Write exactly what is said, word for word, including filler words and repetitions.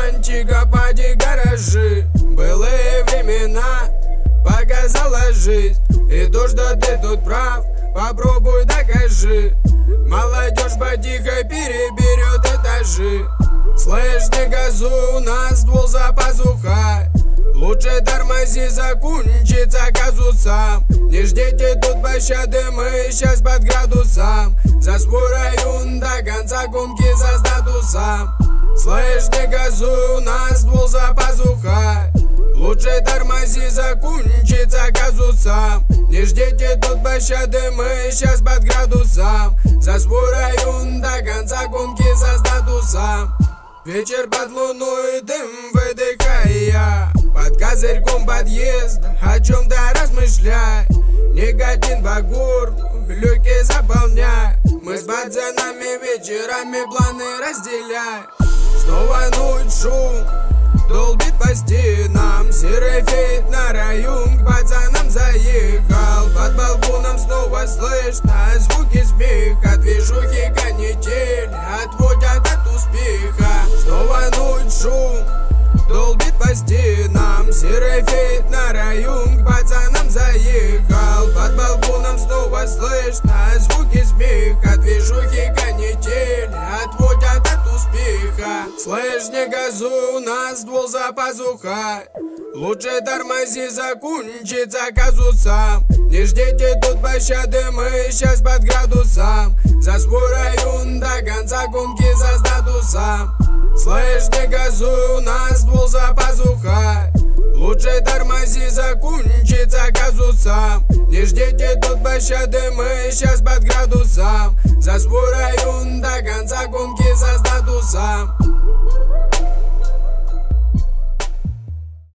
романтика, поди гаражи. Былые времена показала жизнь, и то, что ты тут прав, попробуй докажи. Молодежь потихо переберет этажи. Слышь, не газуй, у нас ствол за пазухой. Лучше тормози, закончится казусом. Не ждите тут пощады, мы сейчас под градусом. За свой район до конца гонки за статусом. Слышь, не газуй, у нас ствол за пазухой. Лучше тормози, закончится казусом. Не ждите тут пощады, мы сейчас под градусом. За свой район до конца гонки за статусом. Вечер под луной, дым выдыхая, под козырьком подъезда о чем-то размышляй. Никотин по горлу, люки заполняй. Мы с пацанами вечерами планы разделяй. Снова ночь, шум долбит по стенам. Серый фейт на район к пацанам заехал. Под балконом снова слышно звуки смеха. Движухи канитель отводят от успеха. Снова ночь, шум долбит по стенам. Серый фейт на район к пацанам заехал. Под балконом снова слышно звуки смеха. Движухи канитель отводят от успеха. Слышь, не газуй, у нас ствол за пазухой. Лучше тормози, закончится казусом. Не ждите тут пощады, мы сейчас под градусом. За свой район до конца гонки за статусом. Слышь, не газуй, у нас ствол за пазухой. Лучше тормози, закончится казусом. Не ждите тут пощады, мы сейчас под градусом. За свой район до конца гонки за статусом.